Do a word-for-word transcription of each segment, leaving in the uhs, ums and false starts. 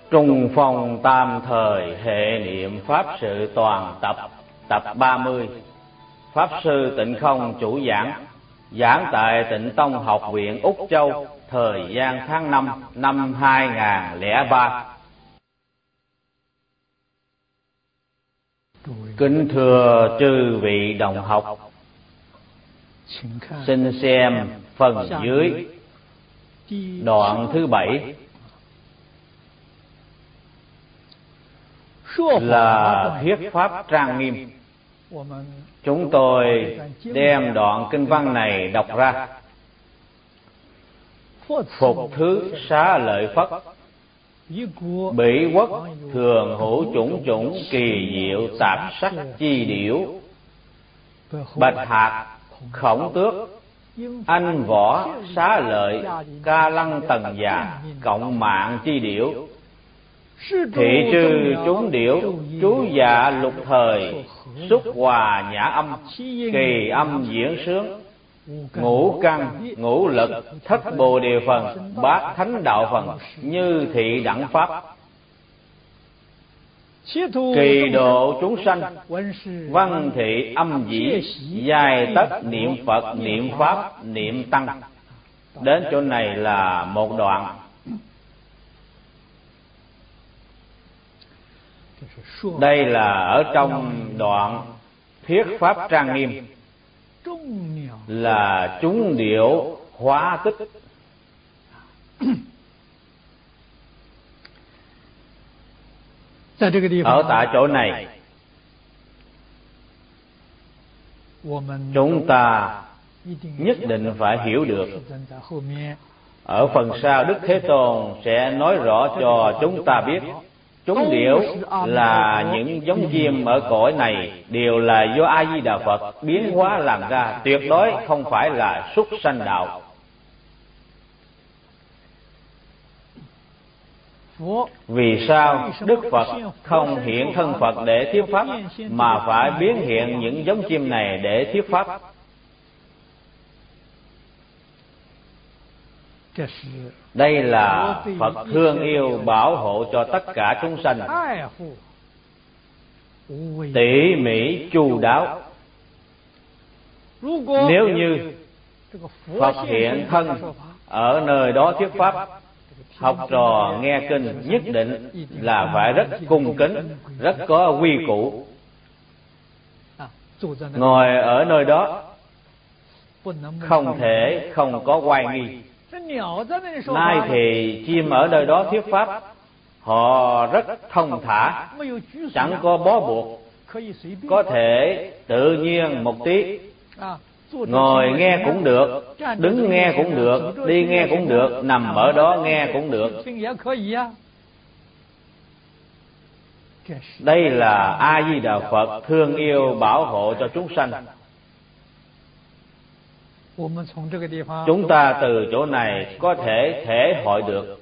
Trung phong tam thời hệ niệm pháp sự toàn tập, tập ba mươi. Pháp sư Tịnh Không chủ giảng, giảng tại Tịnh Tông Học viện Úc Châu, thời gian tháng năm năm hai nghìn lẻ ba. Kính thưa chư vị đồng học, xin xem phần dưới đoạn thứ bảy là thuyết pháp trang nghiêm. Chúng tôi đem đoạn kinh văn này đọc ra. Phục thứ xá lợi Phất, Bỉ quốc thường hữu chủng chủng kỳ diệu tạp sắc chi điểu. Bạch Hạc, Khổng Tước, Anh Võ, Xá Lợi, Ca Lăng Tần Già, Cộng Mạng chi điểu. Thị trư chúng điểu, chú dạ lục thời, xúc hòa nhã âm, kỳ âm diễn sướng. Ngũ căn, ngũ lực, thất bồ đề phần, bát thánh đạo phần, như thị đẳng pháp. Kỳ độ chúng sanh, văn thị âm dĩ, dài tất niệm Phật, niệm Pháp, niệm Tăng. Đến chỗ này là một đoạn. Đây là ở trong đoạn thuyết pháp trang nghiêm, là chúng điệu hóa tích. Ở tại chỗ này, chúng ta nhất định phải hiểu được. Ở phần sau Đức Thế Tôn sẽ nói rõ cho chúng ta biết, chúng điểu là những giống chim ở cõi này đều là do A Di Đà Phật biến hóa làm ra, tuyệt đối không phải là súc sanh đạo. Vì sao Đức Phật không hiện thân Phật để thuyết pháp, mà phải biến hiện những giống chim này để thuyết pháp? Đây là Phật thương yêu bảo hộ cho tất cả chúng sanh, tỉ mỉ chu đáo. Nếu như Phật hiện thân ở nơi đó thuyết pháp, học trò nghe kinh nhất định là phải rất cung kính, rất có quy củ. Ngồi ở nơi đó không thể không có oai nghi. Nay thì chim ở nơi đó thuyết pháp, họ rất thông thả, chẳng có bó buộc, có thể tự nhiên một tí. Ngồi nghe cũng được, đứng nghe cũng được, đi nghe cũng được, nằm ở đó nghe cũng được. Đây là A Di Đà Phật thương yêu bảo hộ cho chúng sanh. Chúng ta từ chỗ này có thể thể hội được.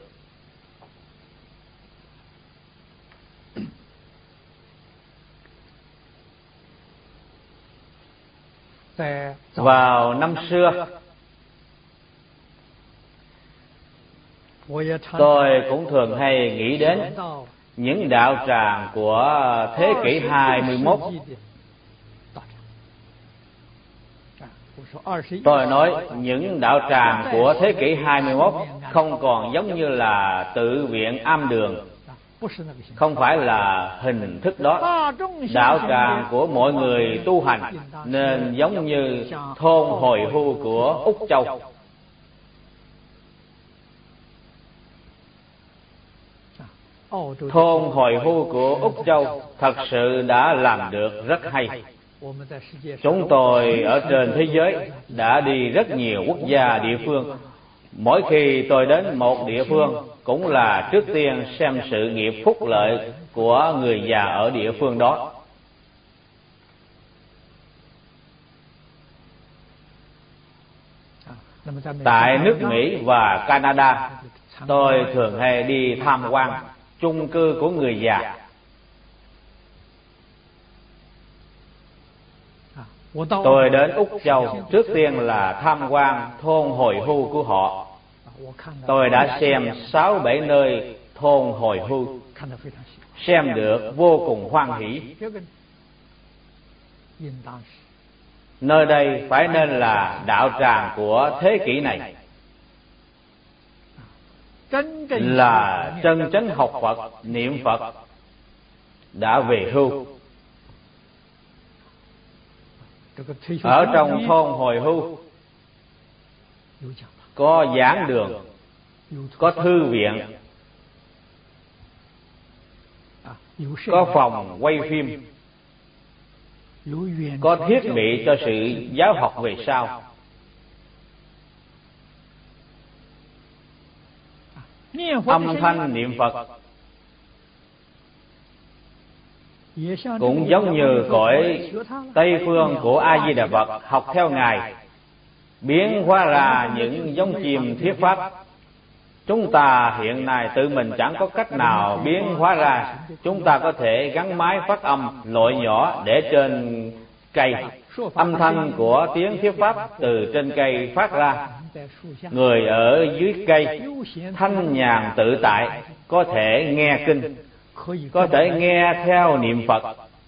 Vào năm xưa, tôi cũng thường hay nghĩ đến những đạo tràng của thế kỷ hai mươi mốt. Tôi nói những đạo tràng của thế kỷ hai mươi mốt không còn giống như là tự viện am đường, không phải là hình thức đó. Đạo tràng của mọi người tu hành nên giống như thôn hồi hưu của Úc Châu. Thôn hồi hưu của Úc Châu thật sự đã làm được rất hay. Chúng tôi ở trên thế giới đã đi rất nhiều quốc gia địa phương. Mỗi khi tôi đến một địa phương cũng là trước tiên xem sự nghiệp phúc lợi của người già ở địa phương đó. Tại nước Mỹ và Canada, tôi thường hay đi tham quan chung cư của người già. Tôi đến Úc Châu trước tiên là tham quan thôn hồi hưu của họ. Tôi đã xem sáu bảy nơi thôn Hồi Hưu, xem được vô cùng hoan hỷ. Nơi đây phải nên là đạo tràng của thế kỷ này, là chân chánh học Phật, niệm Phật đã về hưu. Ở trong thôn Hồi Hưu có giảng đường, có thư viện, có phòng quay phim, có thiết bị cho sự giáo học về sau. Âm thanh niệm Phật cũng giống như cõi Tây phương của A Di Đà Phật học theo Ngài, biến hóa ra những giống chim thuyết pháp. Chúng ta hiện nay tự mình chẳng có cách nào biến hóa ra. Chúng ta có thể gắn máy phát âm loại nhỏ để trên cây, âm thanh của tiếng thuyết pháp từ trên cây phát ra. Người ở dưới cây thanh nhàn tự tại có thể nghe kinh, có thể nghe theo niệm Phật.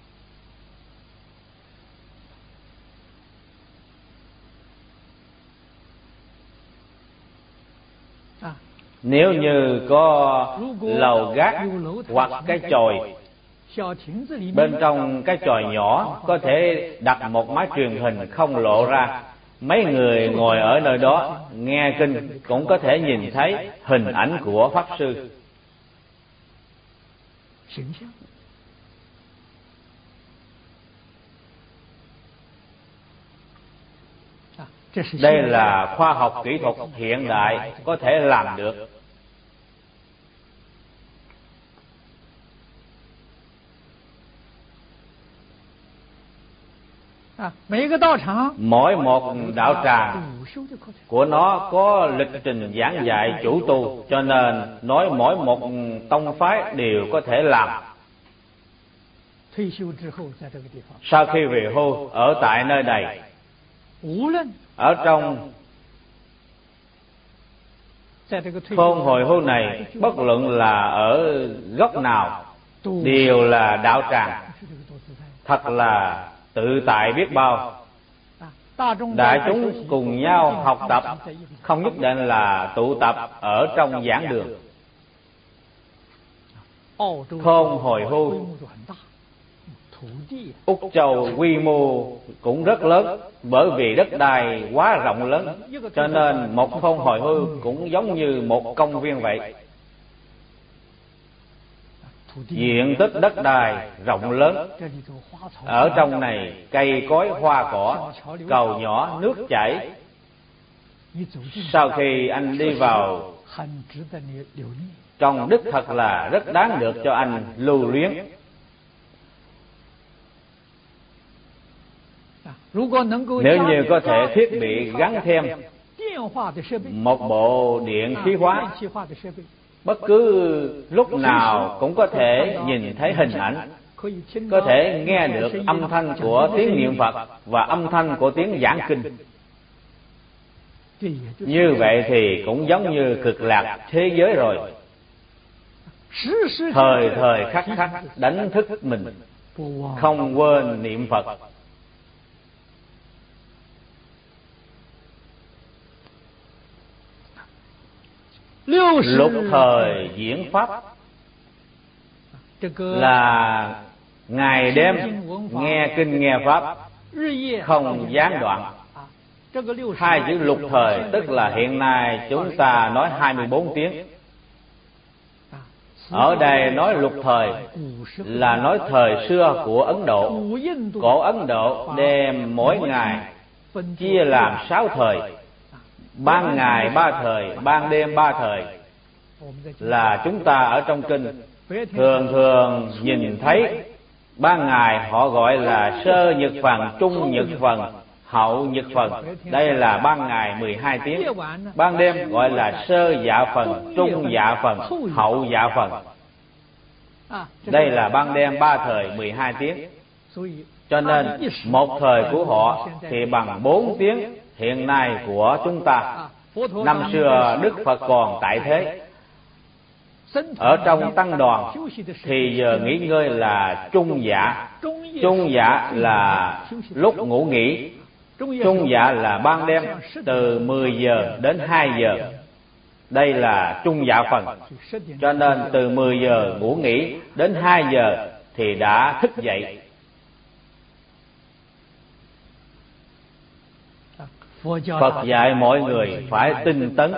Nếu như có lầu gác hoặc cái chòi, bên trong cái chòi nhỏ có thể đặt một máy truyền hình không lộ ra. Mấy người ngồi ở nơi đó nghe kinh cũng có thể nhìn thấy hình ảnh của Pháp Sư. Đây là khoa học kỹ thuật hiện đại có thể làm được. Mỗi một đạo tràng của nó có lịch trình giảng dạy chủ tu, cho nên nói mỗi một tông phái đều có thể làm. Sau khi về hưu ở tại nơi này, ở trong thôn Hồi Hưu này, bất luận là ở góc nào đều là đạo tràng, thật là tự tại biết bao. Đại chúng cùng nhau học tập, không nhất định là tụ tập ở trong giảng đường. Thôn Hồi Hưu, Úc Châu quy mô cũng rất lớn, bởi vì đất đai quá rộng lớn, cho nên một thôn Hồi Hưu cũng giống như một công viên vậy. Diện tích đất đai rộng lớn, ở trong này cây cối hoa cỏ, cầu nhỏ nước chảy. Sau khi anh đi vào trong đích, thật là rất đáng được cho anh lưu luyến. Nếu như có thể thiết bị gắn thêm một bộ điện khí hóa, bất cứ lúc nào cũng có thể nhìn thấy hình ảnh, có thể nghe được âm thanh của tiếng niệm Phật và âm thanh của tiếng giảng kinh. Như vậy thì cũng giống như cực lạc thế giới rồi. Thời thời khắc khắc đánh thức mình, không quên niệm Phật. Lục thời diễn pháp là ngày đêm nghe kinh nghe pháp, không gián đoạn. Hai chữ lục thời tức là hiện nay chúng ta nói hai mươi bốn tiếng. Ở đây nói lục thời là nói thời xưa của Ấn Độ. Cổ Ấn Độ đem mỗi ngày chia làm sáu thời: ban ngày ba thời, ban đêm ba thời. Là chúng ta ở trong kinh thường thường nhìn thấy ban ngày họ gọi là sơ nhật phần, trung nhật phần, hậu nhật phần. Đây là ban ngày mười hai tiếng. Ban đêm gọi là sơ dạ phần, trung dạ phần, hậu dạ phần. Đây là ban đêm ba thời mười hai tiếng. Cho nên một thời của họ thì bằng bốn tiếng hiện nay của chúng ta. Năm xưa Đức Phật còn tại thế, Ở trong tăng đoàn thì giờ nghỉ ngơi là trung dạ. Trung dạ là lúc ngủ nghỉ. Trung dạ là ban đêm từ mười giờ đến hai giờ. Đây là trung dạ phần. Cho nên từ mười giờ ngủ nghỉ đến hai giờ thì đã thức dậy. Phật dạy mọi người phải tinh tấn,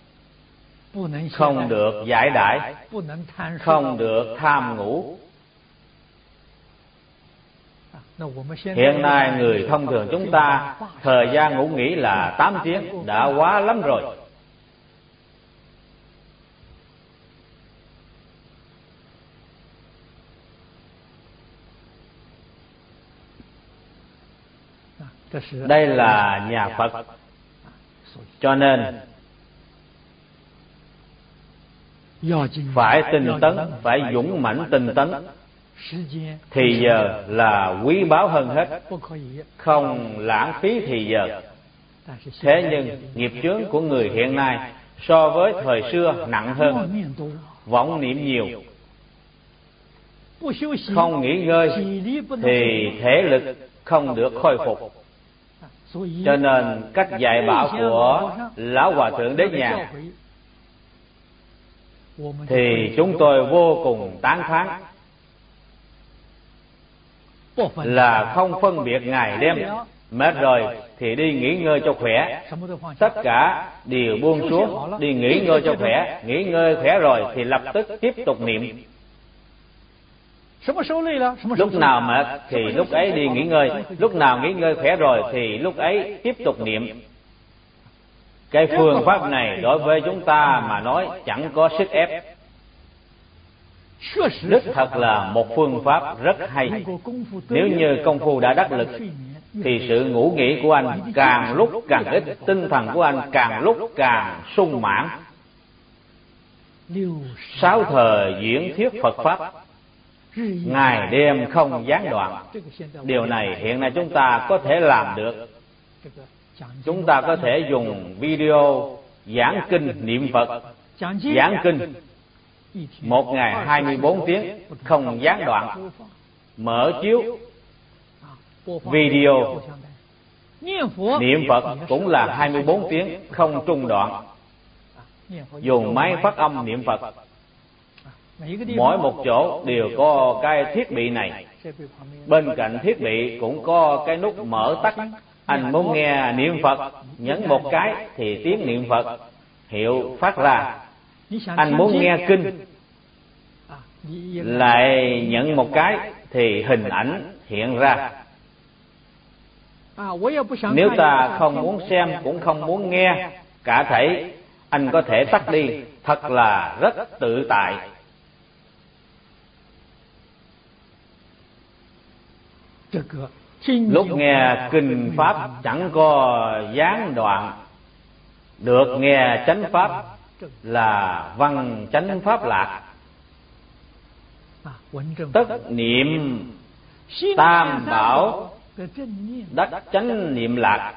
không được giải đãi, không được tham ngủ. Hiện nay người thông thường chúng ta thời gian ngủ nghỉ là tám tiếng đã quá lắm rồi. Đây là nhà Phật. Cho nên phải tinh tấn, phải dũng mãnh tinh tấn. Thì giờ là quý báu hơn hết, không lãng phí thì giờ. Thế nhưng nghiệp chướng của người hiện nay so với thời xưa nặng hơn, vọng niệm nhiều, không nghỉ ngơi thì thể lực không được khôi phục. Cho nên cách dạy bảo của Lão Hòa Thượng Đế Nhàn thì chúng tôi vô cùng tán thán, là không phân biệt ngày đêm. Mệt rồi thì đi nghỉ ngơi cho khỏe, tất cả đều buông xuống, đi nghỉ ngơi cho khỏe. Nghỉ ngơi khỏe rồi thì lập tức tiếp tục niệm. Lúc nào mệt thì lúc ấy đi nghỉ ngơi, lúc nào nghỉ ngơi khỏe rồi thì lúc ấy tiếp tục niệm. Cái phương pháp này đối với chúng ta mà nói chẳng có sức ép. Đích thật là một phương pháp rất hay. Nếu như công phu đã đắc lực thì sự ngủ nghỉ của anh càng lúc càng ít, tinh thần của anh càng lúc càng sung mãn. Sáu thời diễn thuyết Phật Pháp, ngày đêm không gián đoạn. Điều này hiện nay chúng ta có thể làm được. Chúng ta có thể dùng video giảng kinh niệm Phật. Giảng kinh một ngày hai mươi bốn tiếng không gián đoạn. Mở chiếu video niệm Phật cũng là hai mươi bốn tiếng không trung đoạn. Dùng máy phát âm niệm Phật. Mỗi một chỗ đều có cái thiết bị này. Bên cạnh thiết bị cũng có cái nút mở tắt. Anh muốn nghe niệm Phật, nhấn một cái thì tiếng niệm Phật hiệu phát ra. Anh muốn nghe kinh, lại nhấn một cái thì hình ảnh hiện ra. Nếu ta không muốn xem cũng không muốn nghe cả thảy, anh có thể tắt đi. Thật là rất tự tại. Lúc nghe kinh pháp chẳng có gián đoạn. Được nghe chánh pháp là văn chánh pháp lạc. Tất niệm tam bảo, đắc chánh niệm lạc.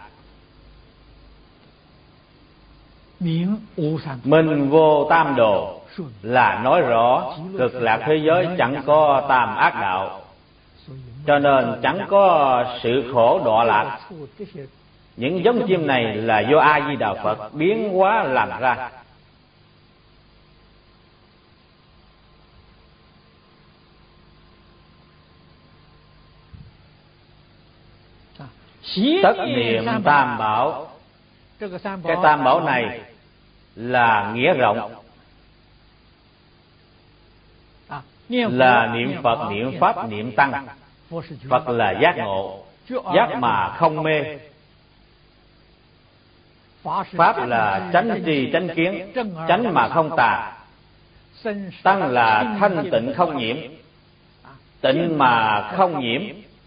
Minh vô tam đồ là nói rõ cực lạc thế giới chẳng có tam ác đạo. Cho nên chẳng có sự khổ đọa lạc. Những giống chim này là do A Di Đà Phật biến hóa làm ra. Tất niệm tam bảo. Cái tam bảo này là nghĩa rộng, là niệm Phật, niệm Pháp, niệm Tăng. Phật là giác ngộ, giác mà không mê. Pháp là chánh tri chánh kiến, chánh mà không tà. Tăng là thanh tịnh không nhiễm, tịnh mà không nhiễm.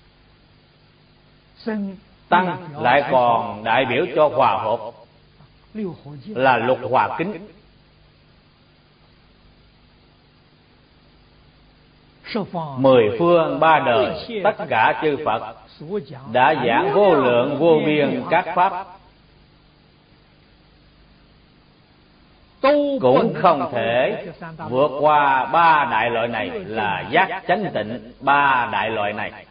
Tăng lại còn đại biểu cho hòa hợp, là lục hòa kính. Mười phương ba đời tất cả chư Phật đã giảng vô lượng vô biên các pháp, cũng không thể vượt qua ba đại loại này là giác chánh tịnh ba đại loại này.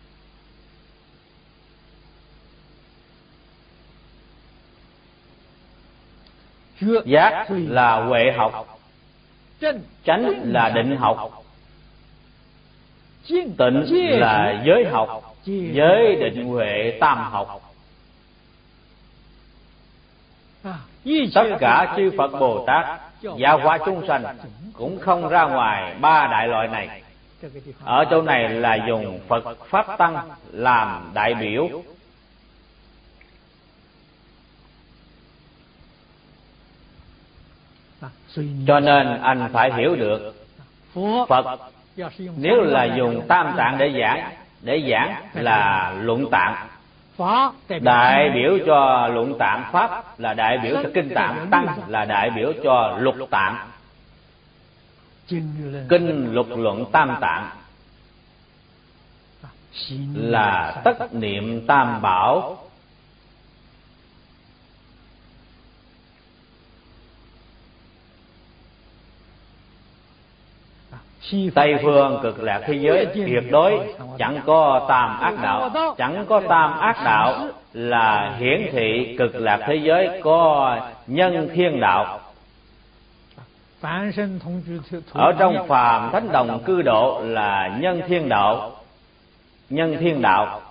Giác là huệ học, chánh là định học, tịnh là giới học, giới định huệ tam học. Tất cả chư Phật Bồ Tát giáo hóa chúng sanh cũng không ra ngoài ba đại loại này. Ở chỗ này là dùng Phật Pháp Tăng làm đại biểu. Cho nên anh phải hiểu được Phật nếu là dùng tam tạng để giảng, để giảng là luận tạng, đại biểu cho luận tạng. Pháp là đại biểu cho kinh tạng, tăng là đại biểu cho lục tạng. Kinh lục luận tam tạng là tất niệm tam bảo. Tây phương cực lạc thế giới tuyệt đối chẳng có tam ác đạo. Chẳng có tam ác đạo là hiển thị cực lạc thế giới có nhân thiên đạo. Ở trong phàm thánh đồng cư độ là nhân thiên đạo. Nhân thiên đạo.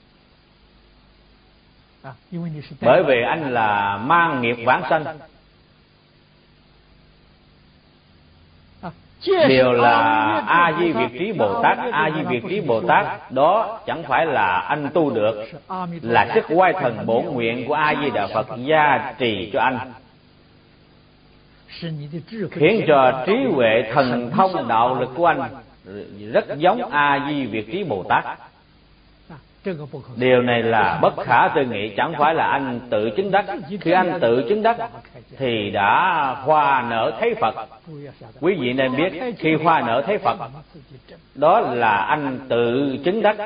Bởi vì anh là mang nghiệp vãng sanh, đều là A Di Việt Trí Bồ Tát. A Di Việt Trí Bồ Tát đó chẳng phải là anh tu được, là sức oai thần bổn nguyện của A Di Đà Phật gia trì cho anh, khiến cho trí huệ thần thông đạo lực của anh rất giống A Di Việt Trí Bồ Tát. Điều này là bất khả tư nghị, chẳng phải là anh tự chứng đắc. Khi anh tự chứng đắc thì đã hoa nở thấy Phật. Quý vị nên biết, khi hoa nở thấy Phật đó là anh tự chứng đắc.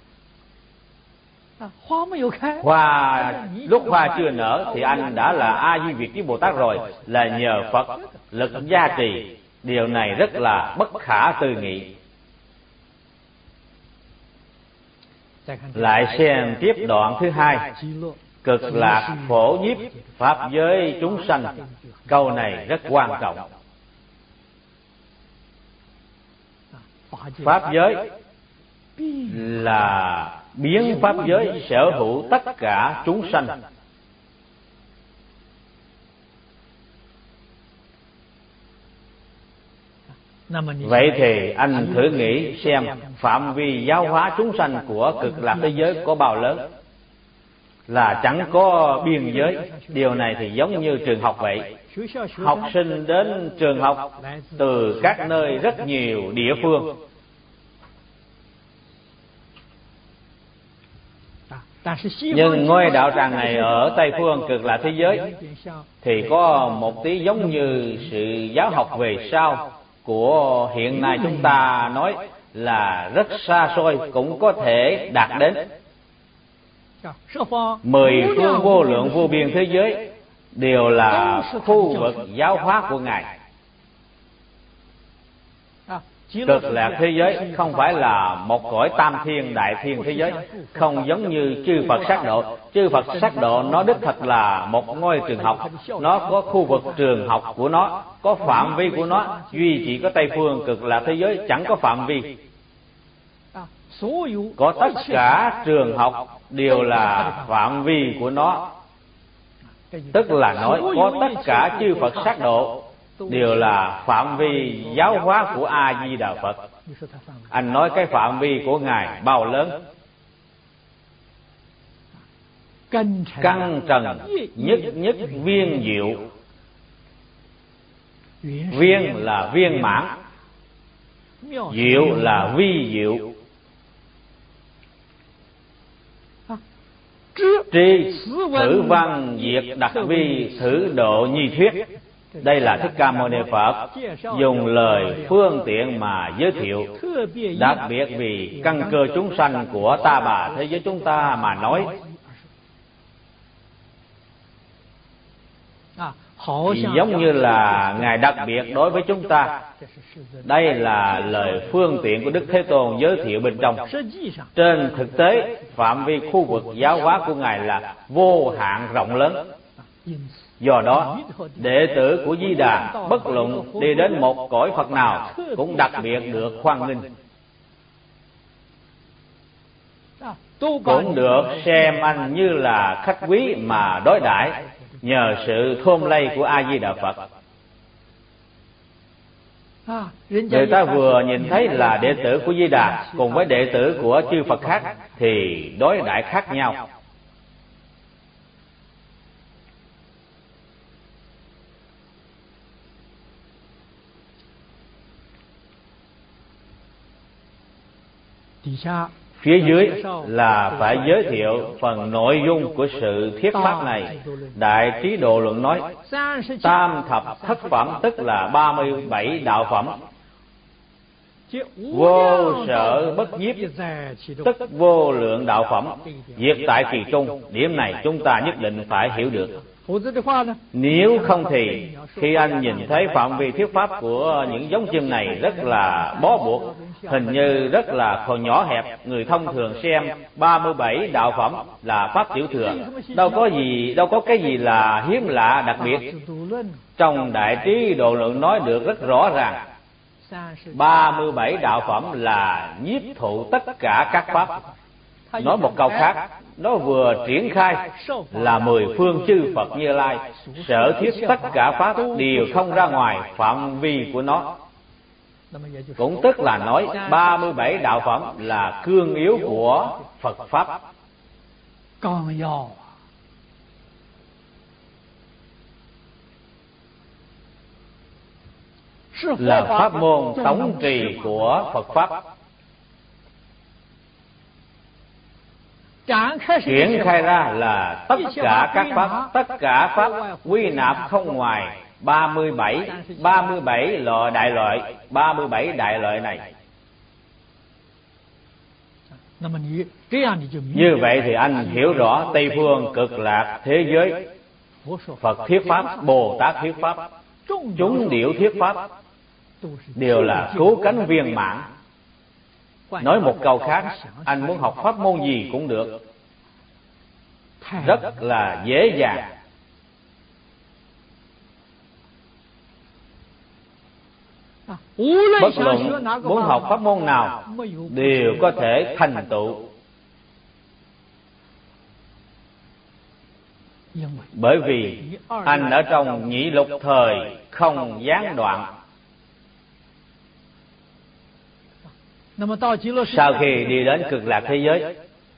Hoa lúc hoa chưa nở thì anh đã là A Di Việt Trí Bồ Tát rồi, là nhờ Phật lực gia trì. Điều này rất là bất khả tư nghị. Lại xem tiếp đoạn thứ hai, cực lạc phổ nhiếp pháp giới chúng sanh. Câu này rất quan trọng. Pháp giới là biến pháp giới sở hữu tất cả chúng sanh. Vậy thì anh thử nghĩ xem phạm vi giáo hóa chúng sanh của cực lạc thế giới có bao lớn? Là chẳng có biên giới. Điều này thì giống như trường học vậy. Học sinh đến trường học từ các nơi rất nhiều địa phương. Nhưng ngôi đạo tràng này ở Tây phương cực lạc thế giới thì có một tí giống như sự giáo học về sau của hiện nay chúng ta nói là rất xa xôi cũng có thể đạt đến. Mười phương vô lượng vô biên thế giới đều là khu vực giáo hóa của Ngài. Cực lạc thế giới không phải là một cõi tam thiên đại thiên thế giới, không giống như chư Phật sát độ. Chư Phật sát độ nó đích thật là một ngôi trường học, nó có khu vực trường học của nó, có phạm vi của nó. Duy chỉ có Tây phương cực lạc thế giới chẳng có phạm vi. Có tất cả trường học đều là phạm vi của nó. Tức là nói có tất cả chư Phật sát độ đều là phạm vi giáo hóa của A Di Đà Phật. Anh nói cái phạm vi của Ngài bao lớn? Căn trần nhất nhất viên diệu. Viên là viên mãn, diệu là vi diệu. Tri thử văn diệt đặc vi thử độ nhi thuyết. Đây là Thích Ca Mâu Ni Phật dùng lời phương tiện mà giới thiệu, đặc biệt vì căn cơ chúng sanh của ta bà thế giới chúng ta mà nói. thì giống như là Ngài đặc biệt đối với chúng ta. Đây là lời phương tiện của Đức Thế Tôn giới thiệu bên trong. Trên thực tế, phạm vi khu vực giáo hóa của Ngài là vô hạn rộng lớn. Do đó, đệ tử của Di Đà bất luận đi đến một cõi Phật nào cũng đặc biệt được hoan nghênh, cũng được xem anh như là khách quý mà đối đãi nhờ sự thôn lây của A Di Đà Phật. Người ta vừa nhìn thấy là đệ tử của Di Đà cùng với đệ tử của chư Phật khác thì đối đãi khác nhau. Phía dưới là phải giới thiệu phần nội dung của sự thuyết pháp này. Đại Trí Độ Luận nói, tam thập thất phẩm tức là ba mươi bảy đạo phẩm, vô sở bất nhiếp tức vô lượng đạo phẩm, diệt tại kỳ trung. Điểm này chúng ta nhất định phải hiểu được. Nếu không thì khi anh nhìn thấy phạm vi thuyết pháp của những giống chim này rất là bó buộc, hình như rất là còn nhỏ hẹp. Người thông thường xem ba mươi bảy đạo phẩm là pháp tiểu thừa, đâu có gì đâu có cái gì là hiếm lạ đặc biệt. Trong Đại Trí Độ Luận nói được rất rõ ràng, ba mươi bảy đạo phẩm là nhiếp thụ tất cả các pháp. Nói một câu khác, nó vừa triển khai là mười phương chư Phật Như Lai, sở thuyết tất cả pháp đều không ra ngoài phạm vi của nó. Cũng tức là nói ba mươi bảy đạo phẩm là cương yếu của Phật pháp. Là pháp môn tổng trì của Phật pháp. Triển khai ra là tất cả các pháp, tất cả pháp quy nạp không ngoài ba mươi bảy, ba mươi bảy loại đại loại, ba mươi bảy đại loại này. Như vậy thì anh hiểu rõ Tây phương cực lạc thế giới, Phật thuyết pháp, Bồ Tát thuyết pháp, chúng điệu thuyết pháp đều là cứu cánh viên mãn. Nói một câu khác, anh muốn học pháp môn gì cũng được, rất là dễ dàng. Bất luận muốn học pháp môn nào đều có thể thành tựu, bởi vì anh ở trong nhị lục thời không gián đoạn. Sau khi đi đến cực lạc thế giới,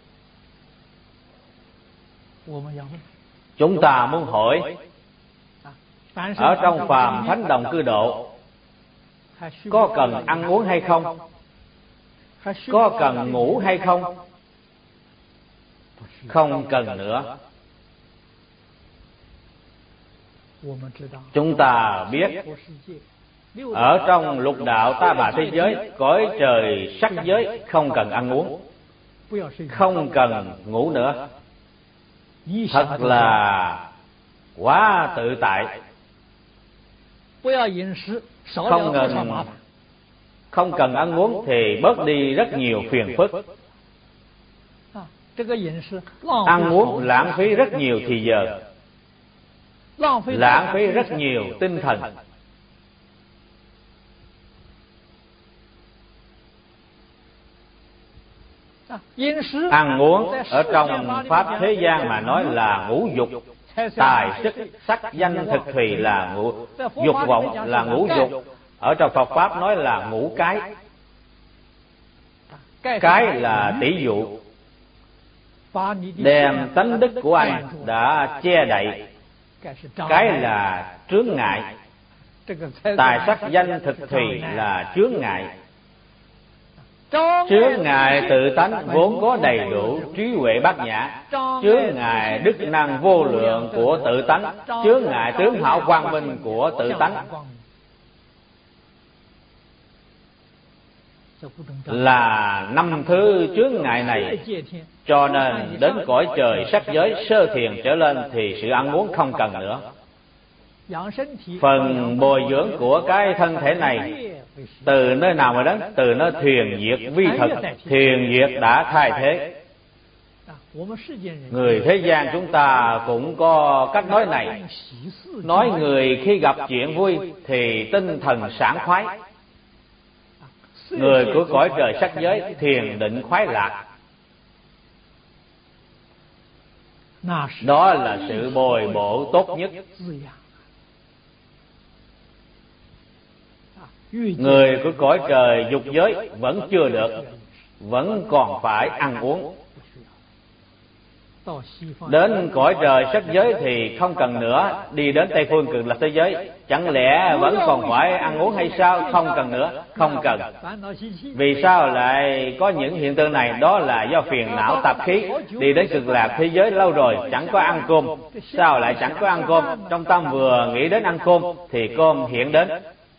chúng ta muốn hỏi, ở trong phàm thánh đồng cư độ có cần ăn uống hay không? Có cần ngủ hay không? Không cần nữa. Chúng ta biết ở trong lục đạo ta bà thế giới, cõi trời sắc giới không cần ăn uống, không cần ngủ nữa. Thật là quá tự tại. Không cần, không cần ăn uống thì bớt đi rất nhiều phiền phức. Ăn uống lãng phí rất nhiều thì giờ, lãng phí rất nhiều tinh thần. Ăn uống ở trong pháp thế gian mà nói là ngũ dục, tài sức sắc danh thực thùy là ngũ dục vọng, là ngũ dục. Ở trong Phật pháp nói là ngũ cái. Cái là tỷ dụ, đem tánh đức của anh đã che đậy. Cái là chướng ngại, tài sắc danh thực thùy là chướng ngại. Chướng ngại tự tánh vốn có đầy đủ trí huệ bát nhã, chướng ngại đức năng vô lượng của tự tánh, chướng ngại tướng hảo quang minh của tự tánh, là năm thứ chướng ngại này. Cho nên đến cõi trời sắc giới sơ thiền trở lên thì sự ăn uống không cần nữa. Phần bồi dưỡng của cái thân thể này từ nơi nào mà đến? Từ nơi thuyền diệt vi thực. Thuyền diệt đã thay thế. Người thế gian chúng ta cũng có cách nói này. Nói người khi gặp chuyện vui thì tinh thần sảng khoái. Người của cõi trời sắc giới thiền định khoái lạc. Đó là sự bồi bổ tốt nhất. Người của cõi trời dục giới vẫn chưa được, vẫn còn phải ăn uống. Đến cõi trời sắc giới thì không cần nữa. Đi đến Tây Phương Cực Lạc thế giới chẳng lẽ vẫn còn phải ăn uống hay sao? Không cần nữa, không cần. Vì sao lại có những hiện tượng này? Đó là do phiền não tạp khí. Đi đến Cực Lạc thế giới lâu rồi chẳng có ăn cơm. Sao lại chẳng có ăn cơm? Trong tâm vừa nghĩ đến ăn cơm thì cơm hiện đến.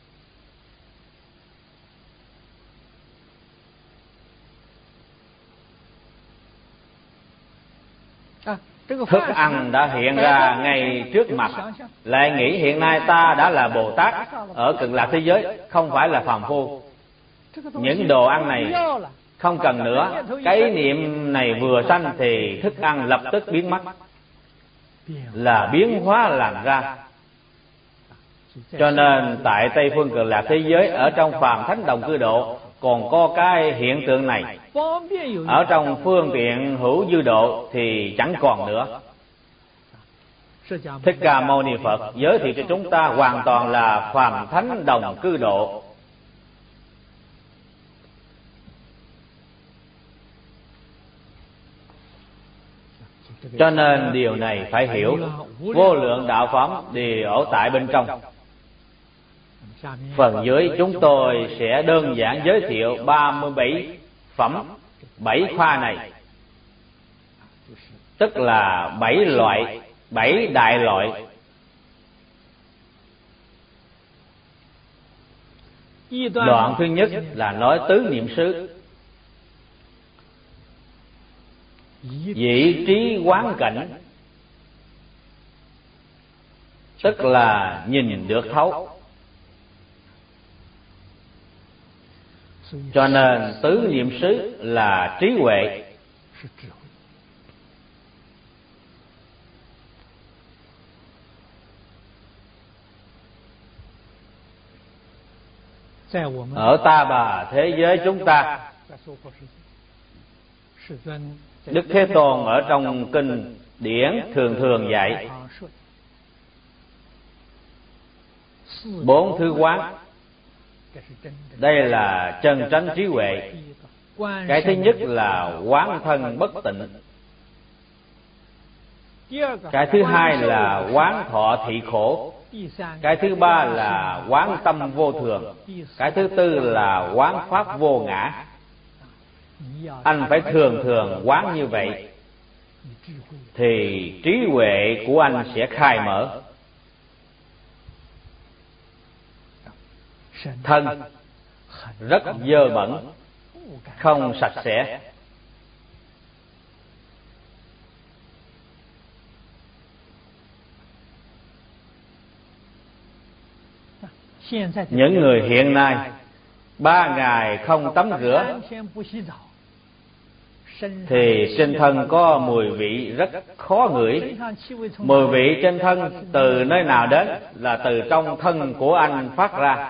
Thức ăn đã hiện ra ngay trước mặt. Lại nghĩ hiện nay ta đã là Bồ Tát ở Cực Lạc thế giới, không phải là phàm phu. Những đồ ăn này không cần nữa. Cái ý niệm này vừa sanh thì thức ăn lập tức biến mất, là biến hóa làm ra. Cho nên tại Tây Phương Cực Lạc thế giới, ở trong phàm thánh đồng cư độ còn có cái hiện tượng này. Ở trong phương tiện hữu dư độ thì chẳng còn nữa. Thích Ca Mâu Ni Phật giới thiệu cho chúng ta hoàn toàn là phàm thánh đồng cư độ. Cho nên điều này phải hiểu. Vô lượng đạo pháp đều ở tại bên trong. Phần dưới chúng tôi sẽ đơn giản giới thiệu ba mươi bảy phẩm, bảy khoa này. Tức là bảy loại, bảy đại loại. Đoạn thứ nhất là nói tứ niệm xứ. Vị trí quán cảnh, tức là nhìn được thấu. Cho nên tứ niệm xứ là trí huệ. Ở Ta Bà thế giới chúng ta, Đức Thế Tôn ở trong kinh điển thường thường dạy bốn thứ quán. Đây là chân chánh trí huệ. Cái thứ nhất là quán thân bất tịnh. Cái thứ hai là quán thọ thị khổ. Cái thứ ba là quán tâm vô thường. Cái thứ tư là quán pháp vô ngã. Anh phải thường thường quán như vậy thì trí huệ của anh sẽ khai mở. Thân rất dơ bẩn, không sạch sẽ. Những người hiện nay ba ngày không tắm rửa thì trên thân có mùi vị rất khó ngửi. Mùi vị trên thân từ nơi nào đến? Là từ trong thân của anh phát ra.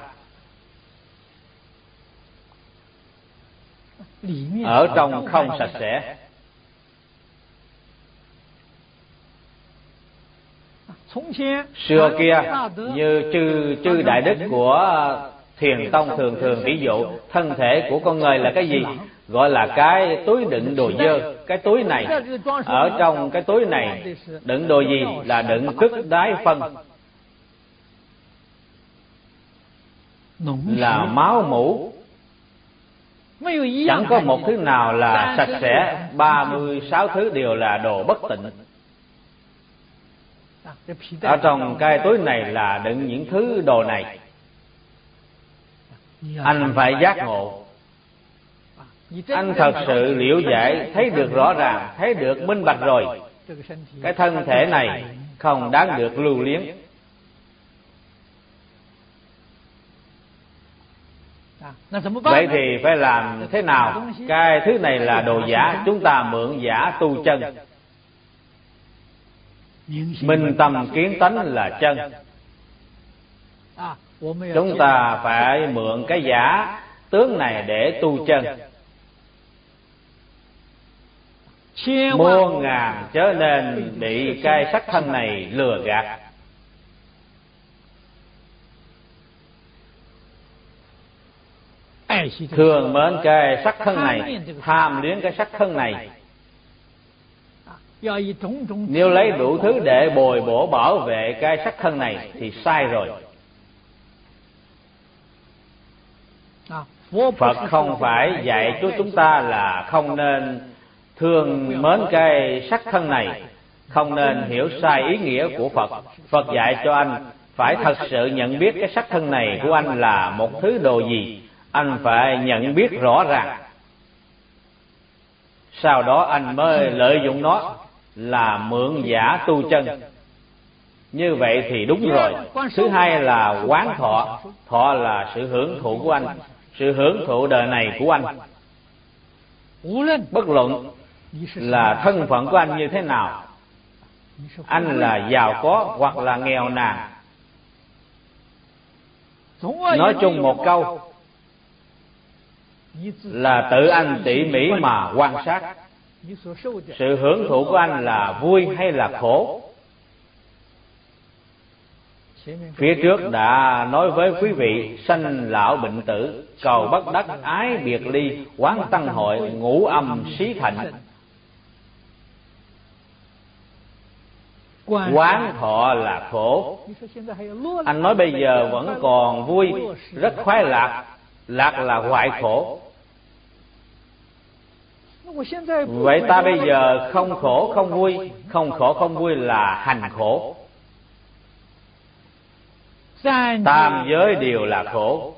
Ở trong không sạch sẽ. Xưa kia như chư chư đại đức của Thiền Tông thường thường ví dụ thân thể của con người là cái gì? Gọi là cái túi đựng đồ dơ. Cái túi này, ở trong cái túi này đựng đồ gì? Là đựng cứt đái phân, là máu mủ. Chẳng có một thứ nào là sạch sẽ. Ba mươi sáu thứ đều là đồ bất tịnh. Ở trong cái túi này là đựng những thứ đồ này. Anh phải giác ngộ. Anh thật sự liễu giải, thấy được rõ ràng, thấy được minh bạch rồi. Cái thân thể này không đáng được lưu luyến. Vậy thì phải làm thế nào? Cái thứ này là đồ giả, chúng ta mượn giả tu chân. Minh tâm kiến tánh là chân. Chúng ta phải mượn cái giả tướng này để tu chân. Muôn ngàn chớ nên bị cái sắc thân này lừa gạt. Thường mến cái sắc thân này, tham luyến cái sắc thân này. Nếu lấy đủ thứ để bồi bổ bảo vệ cái sắc thân này thì sai rồi. Phật không phải dạy cho chúng ta là không nên thương mến cái sắc thân này, không nên hiểu sai ý nghĩa của Phật. Phật dạy cho anh phải thật sự nhận biết cái sắc thân này của anh là một thứ đồ gì. Anh phải nhận biết rõ ràng, sau đó anh mới lợi dụng nó là mượn giả tu chân. Như vậy thì đúng rồi. Thứ hai là quán thọ. Thọ là sự hưởng thụ của anh, sự hưởng thụ đời này của anh. Bất luận là thân phận của anh như thế nào, anh là giàu có hoặc là nghèo nàn, nói chung một câu là tự anh tỉ mỉ mà quan sát. Sự hưởng thụ của anh là vui hay là khổ? Phía trước đã nói với quý vị, sanh lão bệnh tử, cầu bất đắc, ái biệt ly, quán tăng hội, ngũ âm xí thạnh. Quán thọ là khổ. Anh nói bây giờ vẫn còn vui, rất khoái lạc. Lạc là hoại khổ. Vậy ta bây giờ không khổ không vui, không khổ không vui là hành khổ. Tam giới đều là khổ.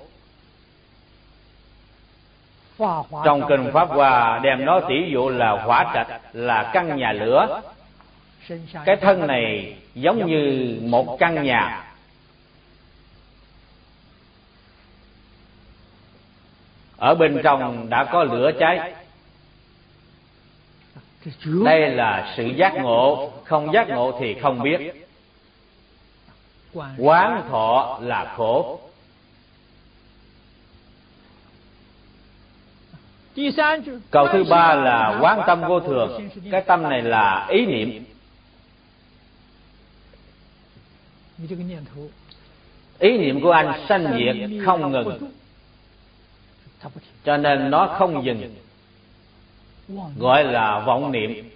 Trong kinh Pháp Hoa đem nó tỉ dụ là hỏa trạch, là căn nhà lửa. Cái thân này giống như một căn nhà. Ở bên trong đã có lửa cháy. Đây là sự giác ngộ, không giác ngộ thì không biết. Quán thọ là khổ. Câu thứ ba là quán tâm vô thường. Cái tâm này là ý niệm. Ý niệm của anh sanh diệt không ngừng, cho nên nó không dừng, gọi là vọng niệm.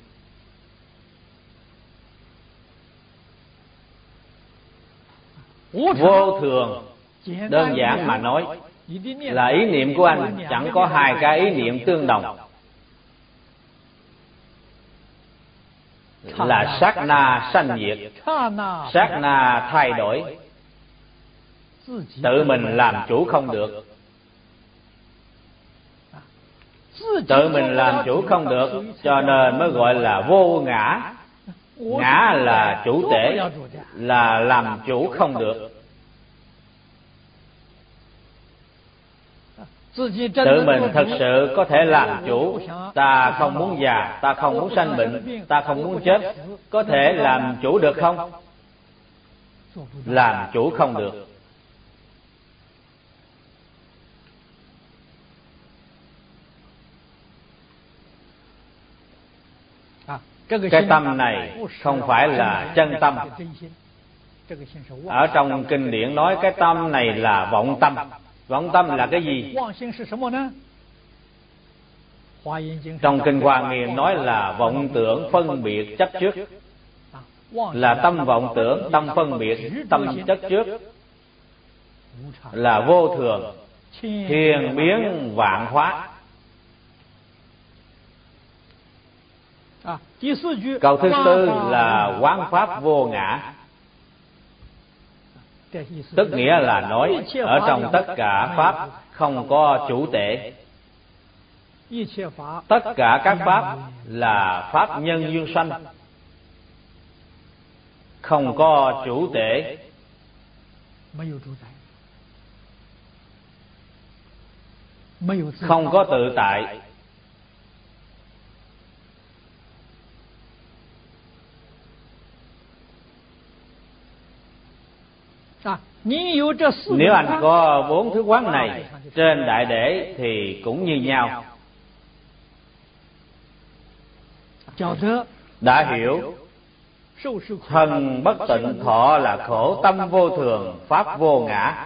Vô thường, đơn giản mà nói, là ý niệm của anh chẳng có hai cái ý niệm tương đồng, là sát na sanh diệt, sát na thay đổi, tự mình làm chủ không được. Tự mình làm chủ không được, cho nên mới gọi là vô ngã. Ngã là chủ tể, là làm chủ không được. Tự mình thật sự có thể làm chủ. Ta không muốn già, ta không muốn sanh bệnh, ta không muốn chết, có thể làm chủ được không? Làm chủ không được. Cái tâm này không phải là chân tâm. Ở trong kinh điển nói cái tâm này là vọng tâm. Vọng tâm là cái gì? Trong kinh Hoa Nghiêm nói là vọng tưởng phân biệt chấp trước, là tâm vọng tưởng, tâm phân biệt, tâm chấp trước, là vô thường, thiền biến vạn hóa. Câu thứ tư là quán pháp vô ngã. Tức nghĩa là nói ở trong tất cả pháp không có chủ tể. Tất cả các pháp là pháp nhân duyên sanh, không có chủ tể. không có tự tại. Nếu anh có bốn thứ quán này trên đại để thì cũng như nhau. Đã hiểu thân bất tịnh, thọ là khổ, tâm vô thường, pháp vô ngã,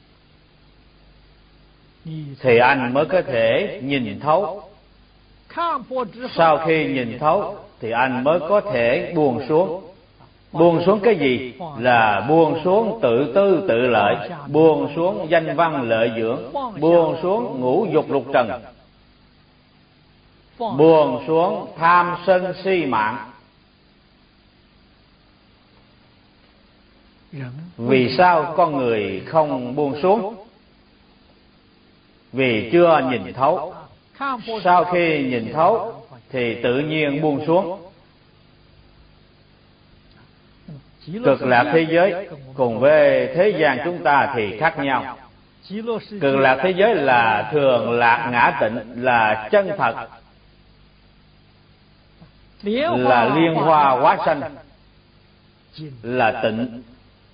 thì anh mới có thể nhìn thấu. Sau khi nhìn thấu thì anh mới có thể buông xuống. Buông xuống cái gì? Là buông xuống tự tư tự lợi, buông xuống danh văn lợi dưỡng, buông xuống ngũ dục lục trần, buông xuống tham sân si mạng. Vì sao con người không buông xuống? Vì chưa nhìn thấu. Sau khi nhìn thấu thì tự nhiên buông xuống. Cực lạc thế giới cùng với thế gian chúng ta thì khác nhau. Cực lạc thế giới là thường lạc ngã tịnh, là chân thật, là liên hoa hóa sanh, là tịnh.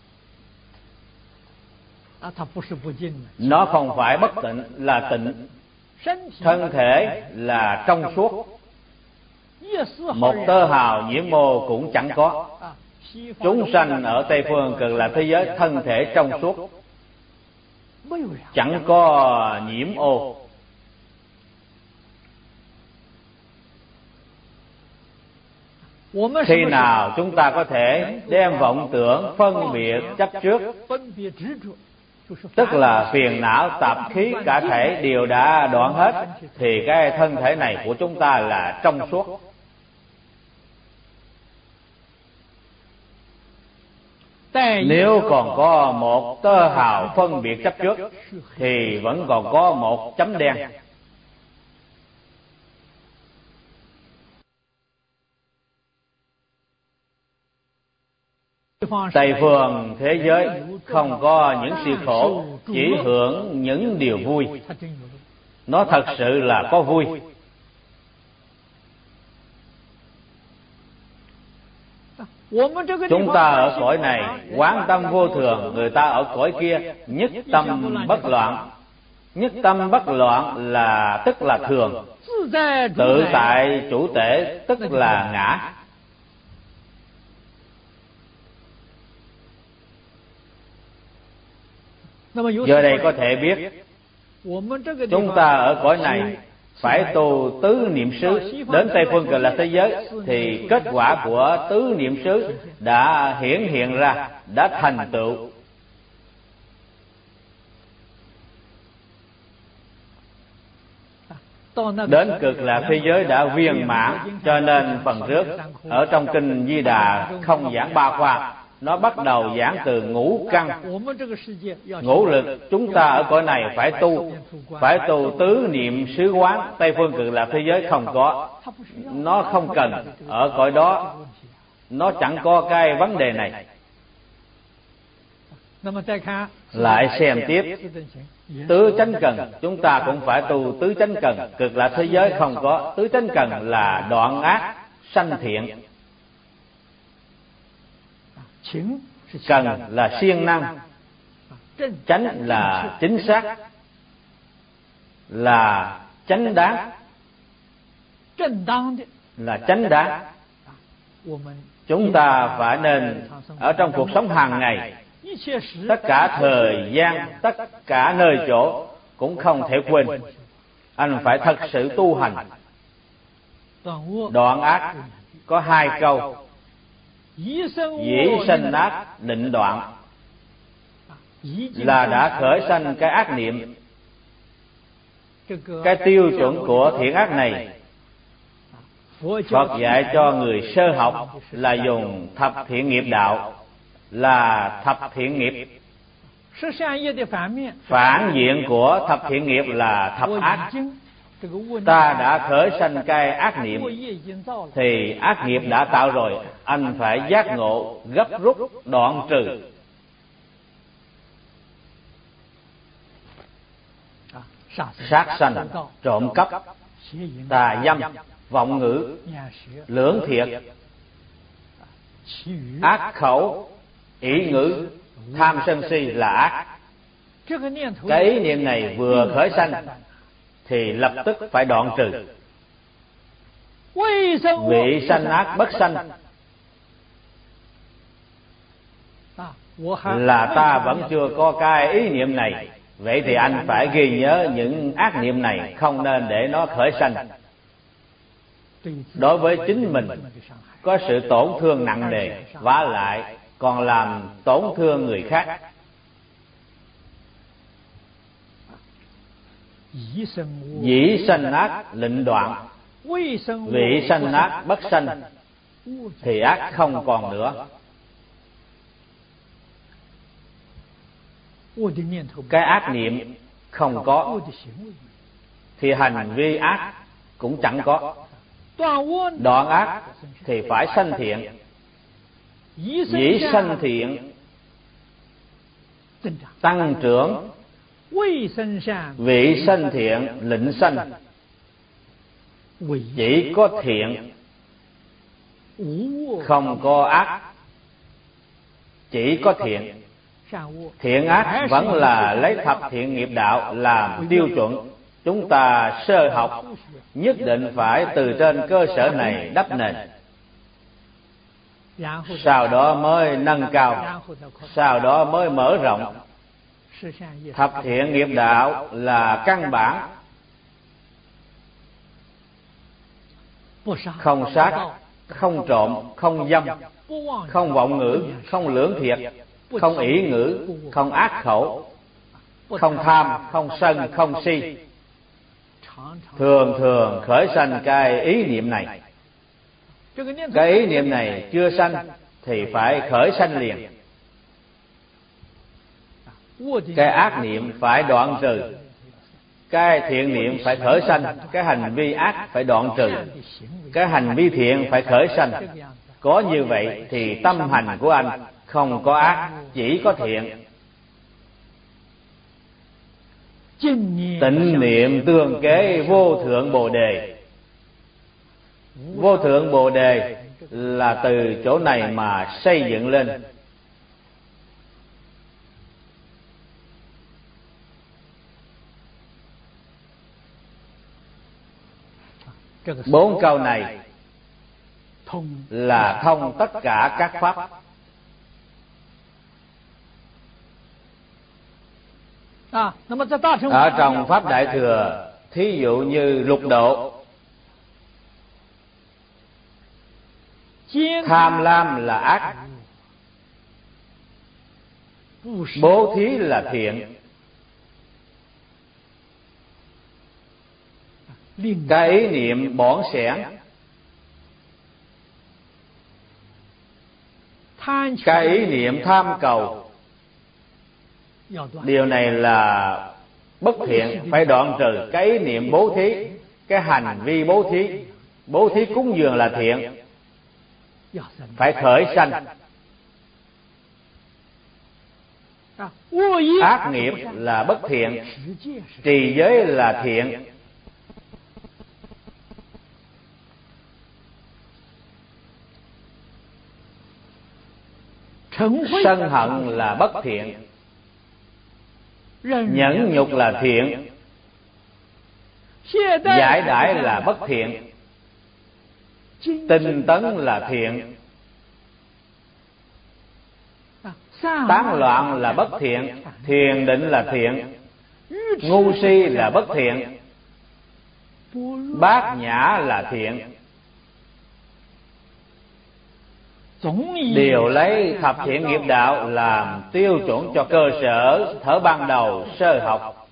Nó không phải bất tịnh, là tịnh. Thân thể là trong suốt, một tơ hào nhiễm ô cũng chẳng có. Chúng sanh ở Tây phương cực lạc thế giới thân thể trong suốt, chẳng có nhiễm ô. Khi nào chúng ta có thể đem vọng tưởng phân biệt chấp trước, tức là phiền não tạp khí cả thể đều đã đoạn hết, thì cái thân thể này của chúng ta là trong suốt. Nếu còn có một tơ hào phân biệt chấp trước thì vẫn còn có một chấm đen. Tây phương thế giới không có những sự khổ, chỉ hưởng những điều vui. Nó thật sự là có vui. Chúng ta ở cõi này quán tâm vô thường, người ta ở cõi kia nhất tâm bất loạn. Nhất tâm bất loạn là tức là thường, tự tại chủ tể tức là ngã. Giờ đây có thể biết chúng ta ở cõi này phải tu tứ niệm xứ. Đến Tây phương cực lạc thế giới thì kết quả của tứ niệm xứ đã hiển hiện ra, đã thành tựu. Đến cực lạc thế giới đã viên mãn, cho nên phần trước ở trong kinh Di Đà không giảng ba khoa, nó bắt đầu giảng từ ngũ căn, ngũ lực. Chúng ta ở cõi này phải tu, phải tu tứ niệm xứ quán. Tây phương cực lạc thế giới không có, nó không cần. Ở cõi đó nó chẳng có cái vấn đề này. Lại xem tiếp tứ chánh cần, chúng ta cũng phải tu tứ chánh cần. Cực lạc thế giới không có. Tứ chánh cần là đoạn ác sanh thiện. Cần là siêng năng, chánh là chính xác, là chánh đáng, là chánh đáng. Chúng ta phải nên ở trong cuộc sống hàng ngày, tất cả thời gian, tất cả nơi chỗ cũng không thể quên. Anh phải thật sự tu hành. Đoạn ác có hai câu: dĩ sanh ác định đoạn, là đã khởi sanh cái ác niệm. Cái tiêu chuẩn của thiện ác này, Phật dạy cho người sơ học là dùng thập thiện nghiệp đạo, là thập thiện nghiệp. Phản diện của thập thiện nghiệp là thập ác. Ta đã khởi sanh cái ác niệm thì ác nghiệp đã tạo rồi, anh phải giác ngộ, gấp rút đoạn trừ. sát sanh, trộm cắp, tà dâm, vọng ngữ, lưỡng thiệt, ác khẩu, ý ngữ, tham sân si là ác. Cái ý niệm này vừa khởi sanh thì lập tức phải đoạn trừ. Vị sanh ác bất sanh là ta vẫn chưa có cái ý niệm này. Vậy thì anh phải ghi nhớ những ác niệm này không nên để nó khởi sanh. Đối với chính mình có sự tổn thương nặng nề, vả lại còn làm tổn thương người khác. Dĩ sanh ác lịnh đoạn, vị sanh ác bất sanh thì ác không còn nữa. Cái ác niệm không có thì hành vi ác cũng chẳng có. Đoạn ác thì phải sanh thiện. Dĩ sanh thiện tăng trưởng, vị sanh thiện lịnh sanh. Chỉ có thiện không có ác. Chỉ có thiện. Thiện ác vẫn là lấy thập thiện nghiệp đạo làm tiêu chuẩn. Chúng ta sơ học nhất định phải từ trên cơ sở này đắp nền, sau đó mới nâng cao, sau đó mới mở rộng. Thập thiện nghiệp đạo là căn bản. Không sát, không trộm, không dâm, không vọng ngữ, không lưỡng thiệt, không ỷ ngữ, không ác khẩu, không tham, không sân, không si. Thường thường khởi sanh cái ý niệm này. Cái ý niệm này chưa sanh thì phải khởi sanh liền. Cái ác niệm phải đoạn trừ, cái thiện niệm phải khởi sanh, cái hành vi ác phải đoạn trừ, cái hành vi thiện phải khởi sanh. Có như vậy thì tâm hành của anh không có ác, chỉ có thiện. Tịnh niệm tương kế vô thượng bồ đề. Vô thượng bồ đề là từ chỗ này mà xây dựng lên. Bốn câu này là thông tất cả các pháp. Ở trong pháp Đại Thừa, thí dụ như lục độ, tham lam là ác, bố thí là thiện. Cái ý niệm bỏn sẻn, cái ý niệm tham cầu, điều này là bất thiện, phải đoạn trừ. Cái ý niệm bố thí, cái hành vi bố thí, bố thí cúng dường là thiện, phải khởi sanh. Ác nghiệp là bất thiện, trì giới là thiện. Sân hận là bất thiện, nhẫn nhục là thiện, giải đãi là bất thiện, tinh tấn là thiện, tán loạn là bất thiện, thiền định là thiện, ngu si là bất thiện, bát nhã là thiện. Đều lấy thập thiện nghiệp đạo làm tiêu chuẩn cho cơ sở thở ban đầu sơ học.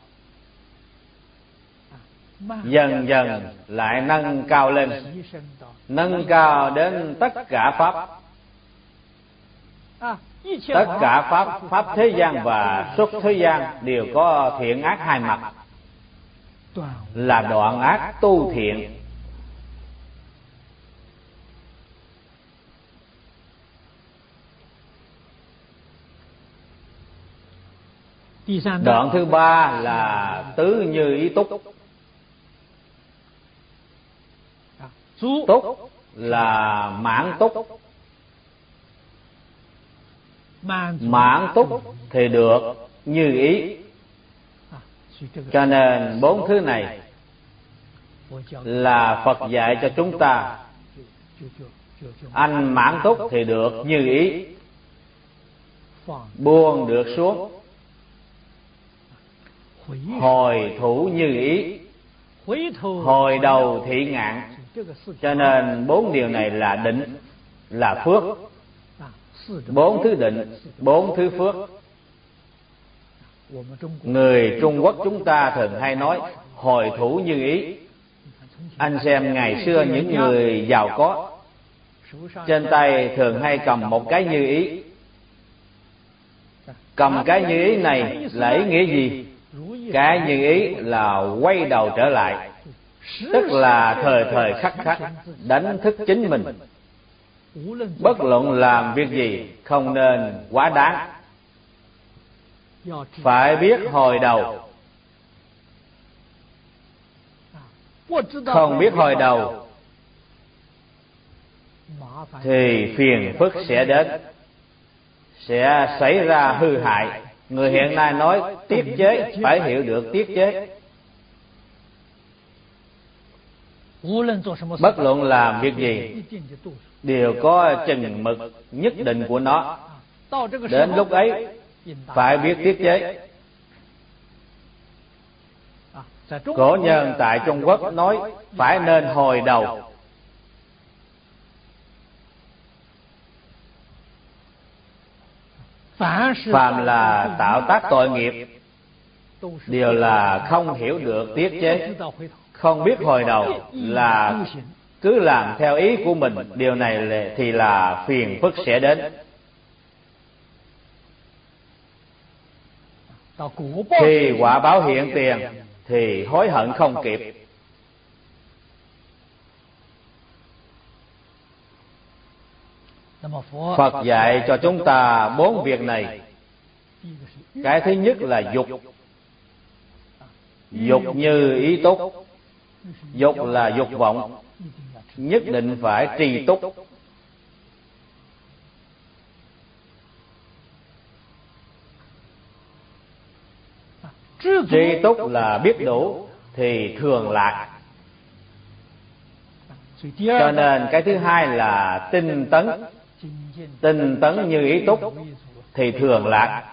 Dần dần lại nâng cao lên, nâng cao đến tất cả pháp. Tất cả pháp, pháp thế gian và xuất thế gian đều có thiện ác hai mặt, là đoạn ác tu thiện. Đoạn thứ ba là tứ như ý túc. Túc là mãn túc. Mãn túc thì được như ý. Cho nên bốn thứ này là Phật dạy cho chúng ta. Anh mãn túc thì được như ý, buông được xuống, hồi thủ như ý, hồi đầu thị ngạn. Cho nên bốn điều này là định, là phước. Bốn thứ định, bốn thứ phước. Người Trung Quốc chúng ta thường hay nói hồi thủ như ý. Anh xem ngày xưa những người giàu có, trên tay thường hay cầm một cái như ý. Cầm cái như ý này là ý nghĩa gì? Cái như ý là quay đầu trở lại, tức là thời thời khắc khắc đánh thức chính mình. Bất luận làm việc gì không nên quá đáng, phải biết hồi đầu. Không biết hồi đầu thì phiền phức sẽ đến, sẽ xảy ra hư hại. Người hiện nay nói tiết chế, phải hiểu được tiết chế. Bất luận làm việc gì đều có chừng mực nhất định của nó. Đến lúc ấy phải biết tiết chế. Cổ nhân tại Trung Quốc nói phải nên hồi đầu. Phàm là tạo tác tội nghiệp đều là không hiểu được tiết chế, không biết hồi đầu, là cứ làm theo ý của mình. Điều này thì là phiền phức sẽ đến. Khi quả báo hiện tiền thì hối hận không kịp. Phật dạy cho chúng ta bốn việc này. Cái thứ nhất là dục. Dục như ý túc. Dục là dục vọng, nhất định phải trì túc. Trì túc là biết đủ thì thường lạc. Cho nên cái thứ hai là tinh tấn. Tinh tấn như ý túc thì thường lạc.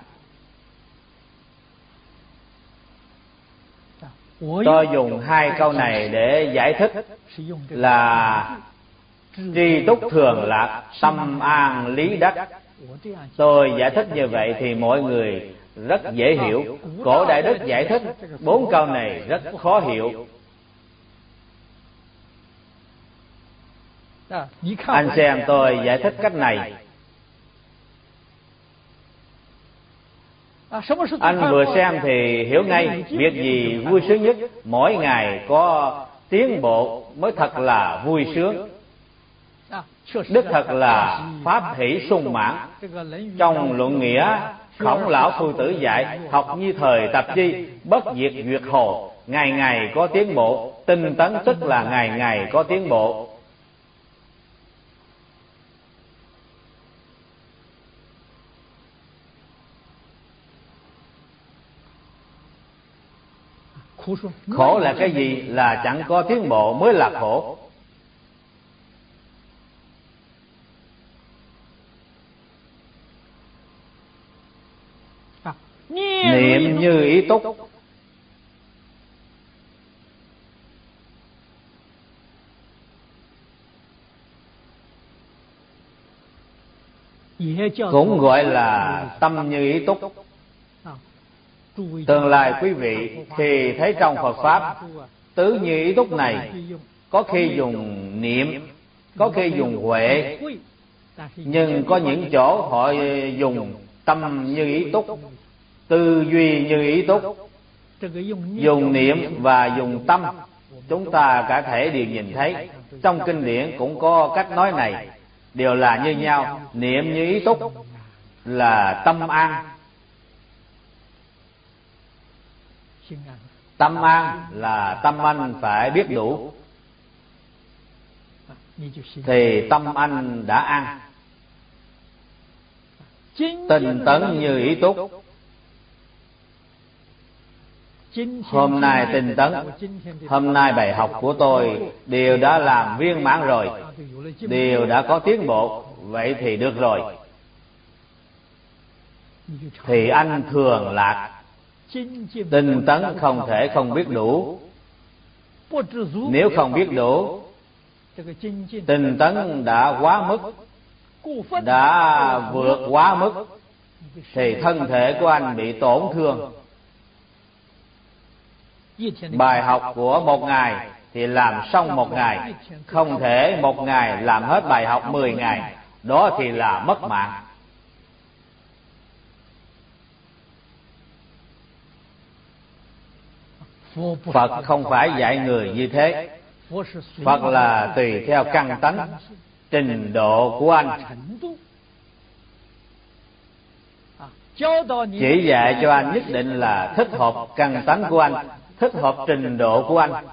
Tôi dùng hai câu này để giải thích là tri túc thường lạc, tâm an lý đắc. Tôi giải thích như vậy thì mọi người rất dễ hiểu. Cổ Đại Đức giải thích bốn câu này rất khó hiểu. Anh xem tôi giải thích cách này. Anh vừa xem thì hiểu ngay. Việc gì vui sướng nhất? Mỗi ngày có tiến bộ mới thật là vui sướng. Đích thật là pháp hỷ sung mãn. Trong Luận Nghĩa, Khổng Lão Phu Tử dạy học như thời tập chi, bất diệt duyệt hồ, ngày ngày có tiến bộ. Tinh tấn tức là ngày ngày có tiến bộ. Khổ là cái gì? Là chẳng có tiến bộ mới là khổ. Niệm như ý túc. Cũng gọi là tâm như ý túc. Tương lai quý vị khi thấy trong Phật Pháp tứ như ý túc này, có khi dùng niệm, có khi dùng huệ, nhưng có những chỗ họ dùng tâm như ý túc, tư duy như ý túc. Dùng niệm và dùng tâm chúng ta cả thể đều nhìn thấy. Trong kinh điển cũng có cách nói này, đều là như nhau. Niệm như ý túc là tâm an, Tâm an là tâm anh phải biết đủ, thì tâm anh đã an. Tinh tấn như ý túc. Hôm nay tinh tấn, hôm nay bài học của tôi đều đã làm viên mãn rồi, đều đã có tiến bộ, vậy thì được rồi. Thì anh thường lạc. Tinh tấn không thể không biết đủ. Nếu không biết đủ, tinh tấn đã quá mức, đã vượt quá mức, thì thân thể của anh bị tổn thương. Bài học của một ngày thì làm xong một ngày, không thể một ngày làm hết bài học mười ngày, đó thì là mất mạng. Phật không phải dạy người như thế. Phật là tùy theo căn tánh, trình độ của anh, chỉ dạy cho anh nhất định là thích hợp căn tánh của anh, thích hợp trình độ của anh.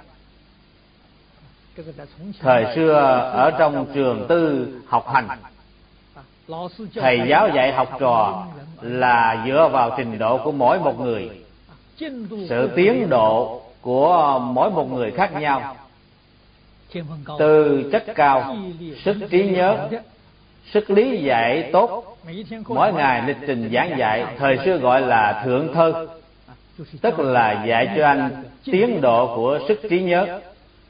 Thời xưa ở trong trường tư học hành, thầy giáo dạy học trò là dựa vào trình độ của mỗi một người. Sự tiến độ của mỗi một người khác nhau, từ chất cao, sức trí nhớ, sức lý giải tốt, mỗi ngày lịch trình giảng dạy, thời xưa gọi là thượng thơ, tức là dạy cho anh tiến độ của sức trí nhớ.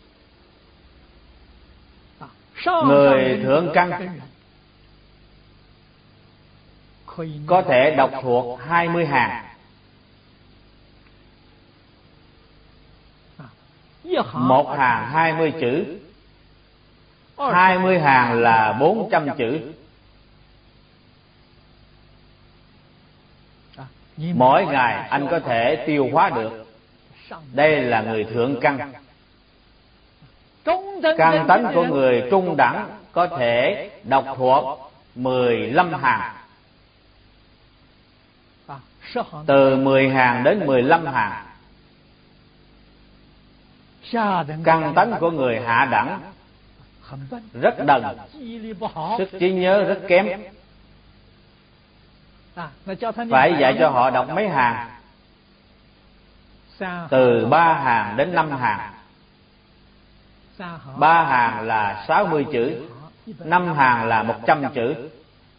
Người thượng căn có thể đọc thuộc hai mươi hàng, một hàng hai mươi chữ, hai mươi hàng là bốn trăm chữ. Mỗi ngày anh có thể tiêu hóa được. Đây là người thượng căn. Căn tánh của người trung đẳng có thể đọc thuộc mười lăm hàng, từ mười hàng đến mười lăm hàng. Căn tánh của người hạ đẳng rất đần, sức trí nhớ rất kém. Phải dạy cho họ đọc mấy hàng, từ ba hàng đến năm hàng. Ba hàng là sáu mươi chữ, năm hàng là một trăm chữ.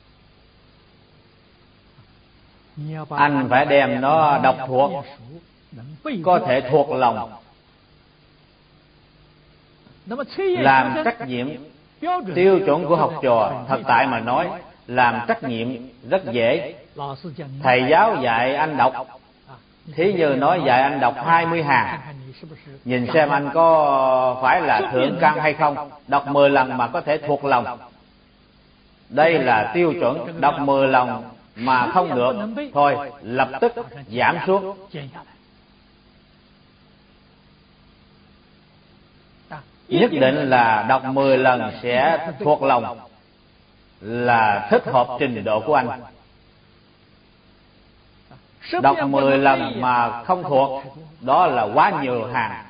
Anh phải đem nó đọc thuộc, có thể thuộc lòng. Làm trách nhiệm, tiêu chuẩn của học trò, thật tại mà nói, làm trách nhiệm rất dễ. Thầy giáo dạy anh đọc, thí như nói dạy anh đọc hai mươi hàng, nhìn xem anh có phải là thượng căn hay không. Đọc mười lần mà có thể thuộc lòng, đây là tiêu chuẩn. Đọc mười lần mà không được, thôi lập tức giảm xuống. Nhất định là đọc mười lần sẽ thuộc lòng, là thích hợp trình độ của anh. Đọc mười lần mà không thuộc, đó là quá nhiều hàng.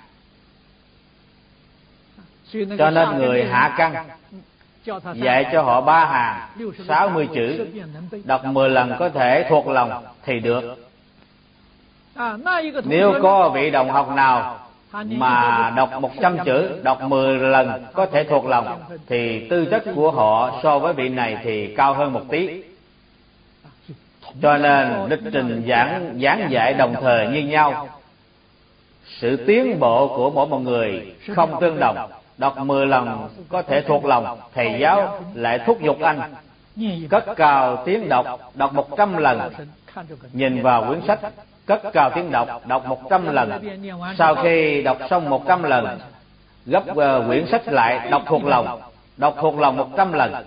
Cho nên người hạ căn dạy cho họ ba hàng, sáu mươi chữ, đọc mười lần có thể thuộc lòng thì được. Nếu có vị đồng học nào mà đọc một trăm chữ, đọc mười lần có thể thuộc lòng, thì tư chất của họ so với vị này thì cao hơn một tí. Cho nên lịch trình giảng giảng dạy đồng thời như nhau, sự tiến bộ của mỗi một người không tương đồng. Đọc mười lần có thể thuộc lòng, thầy giáo lại thúc giục anh cất cao tiếng đọc, đọc một trăm lần. Nhìn vào quyển sách, cất cao tiếng đọc, đọc một trăm lần. Sau khi đọc xong một trăm lần, gấp uh, quyển sách lại, đọc thuộc lòng, đọc thuộc lòng một trăm lần.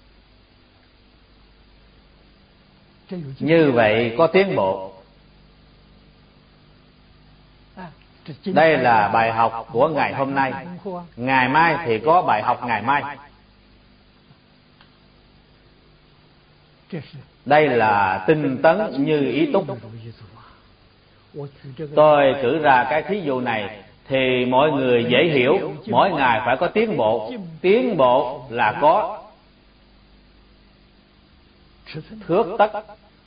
Như vậy có tiến bộ. Đây là bài học của ngày hôm nay. Ngày mai thì có bài học ngày mai. Đây là tinh tấn như ý túc. Tôi cử ra cái thí dụ này thì mọi người dễ hiểu, mỗi ngày phải có tiến bộ. Tiến bộ là có thước tất,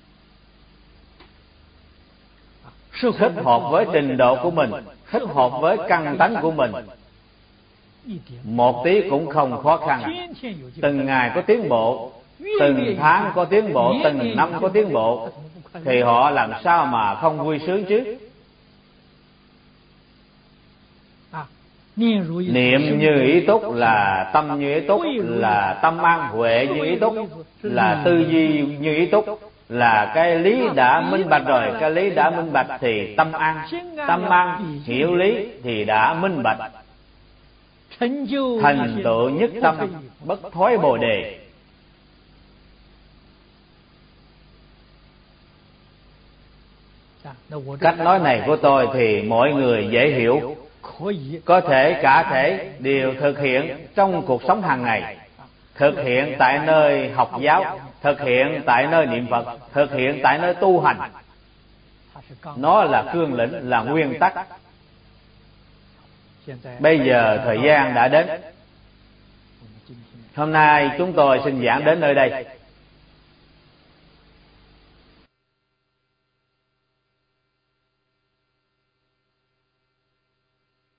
thích hợp với trình độ của mình, thích hợp với căn tánh của mình. Một tí cũng không khó khăn. Từng ngày có tiến bộ, từng tháng có tiến bộ, từng năm có tiến bộ, thì họ làm sao mà không vui sướng chứ? Niệm như ý túc là tâm như ý túc, là tâm an. Huệ như ý túc là tư duy như ý túc, là cái lý đã minh bạch rồi. Cái lý đã minh bạch thì tâm an. Tâm an hiểu lý thì đã minh bạch. Thành tựu nhất tâm, bất thoái bồ đề. Cách nói này của tôi thì mọi người dễ hiểu, có thể cả thể đều thực hiện trong cuộc sống hàng ngày. Thực hiện tại nơi học giáo, thực hiện tại nơi niệm Phật, thực hiện tại nơi tu hành. Nó là cương lĩnh, là nguyên tắc. Bây giờ thời gian đã đến. Hôm nay chúng tôi xin giảng đến nơi đây.